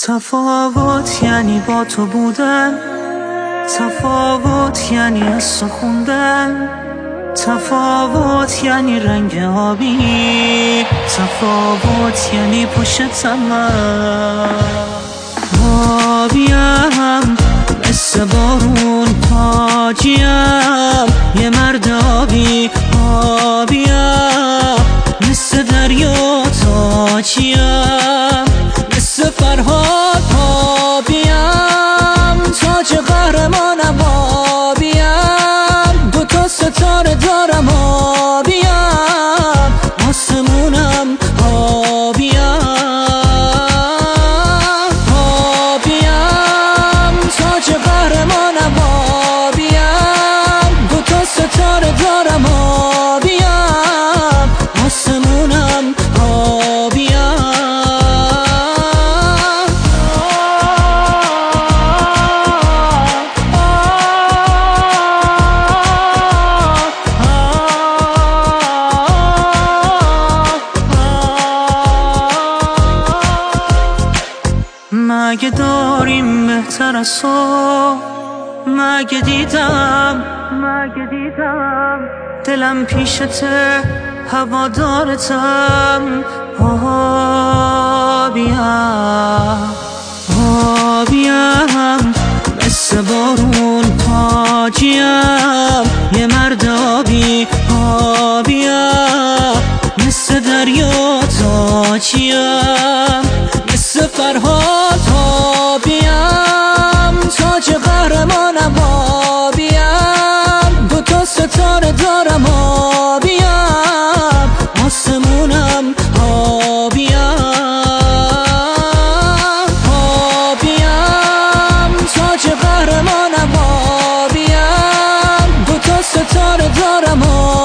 تفاوت یعنی با تو بودن، تفاوت یعنی حس خوندن، تفاوت یعنی رنگ آبی، تفاوت یعنی پشتم من. آبیم مثل بارون، تاجیم یه مرد آبی. آبیم مثل دریا، تاجیم مثل فرهاد. آبیم تاج قهرمانم. آبیم دوتا ستاره دارم. آبیم آسمونم. آبیم آبیم تاج قهرمانم. آبیم دوتا ستاره دارم. آبیم آسمونم. آبیم مگه داریم بهتر از تو؟ مگه دیدم دلم پیشته، هوادارتم. آبیم آبیم مثل بارون، تاجیم یه مرد آبی. آبیم مثل دریا، تاجیم مثل فرهاد. آبیم تاج قهرمانم. آبیم دوتا ستاره دارم. آبیم آسمونم. آبیم آبیم تاج قهرمانم. آبیم دوتا ستاره دارم.